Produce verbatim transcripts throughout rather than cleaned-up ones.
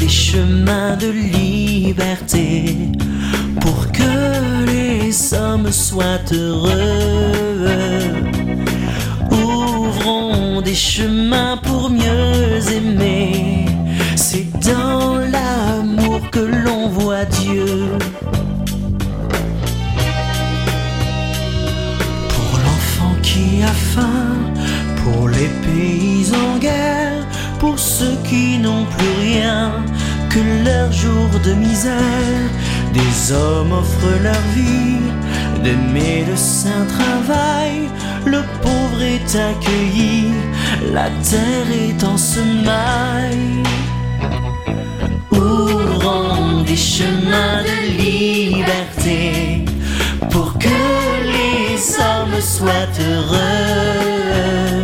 des chemins de liberté pour que les hommes soient heureux. Ouvrons des chemins pour mieux aimer. C'est dans l'amour que l'on voit Dieu. Pour l'enfant qui a faim, pour les pays en guerre, pour ceux qui n'ont plus rien que leur jour de misère, des hommes offrent leur vie, d'aimer le saint travail. Le pauvre est accueilli, la terre est en semaille. Ouvrons des chemins de liberté pour que les hommes soient heureux.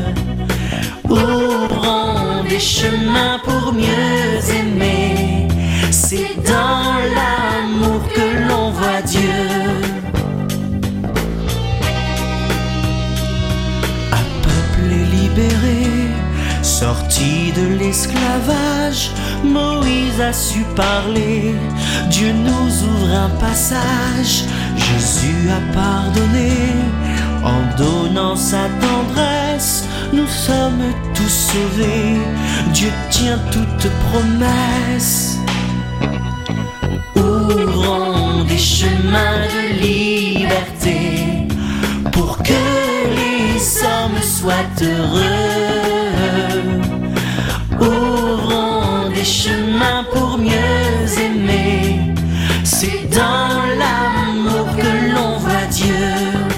Ouvrons des chemins pour mieux aimer. C'est dans l'amour que l'on voit Dieu. Un peuple est libéré, sorti de l'esclavage. Moïse a su parler, Dieu nous ouvre un passage. Jésus a pardonné, en donnant sa tendresse. Nous sommes tous sauvés, Dieu tient toute promesse. Ouvrons des chemins de liberté pour que les hommes soient heureux. Ouvrons des chemins pour mieux aimer. C'est dans l'amour que l'on voit Dieu.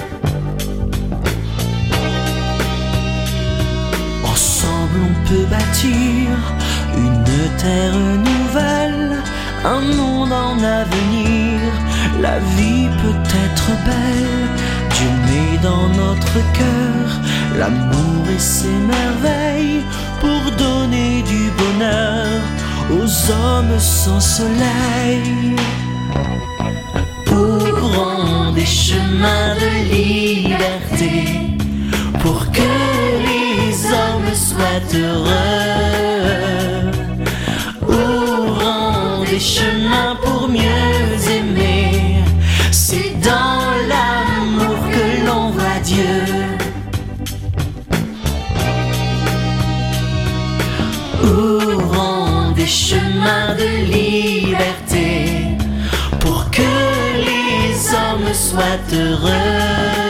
Ensemble on peut bâtir une terre nouvelle, un monde en avenir. La vie peut être belle, Dieu met dans notre cœur l'amour et ses merveilles pour donner du bonheur aux hommes sans soleil. Ouvrons des chemins de liberté pour que les hommes soient heureux. Ouvrons des chemins pour mieux aimer. C'est dans l'amour que l'on voit Dieu. Ouvrons des chemins de liberté pour que les hommes soient heureux.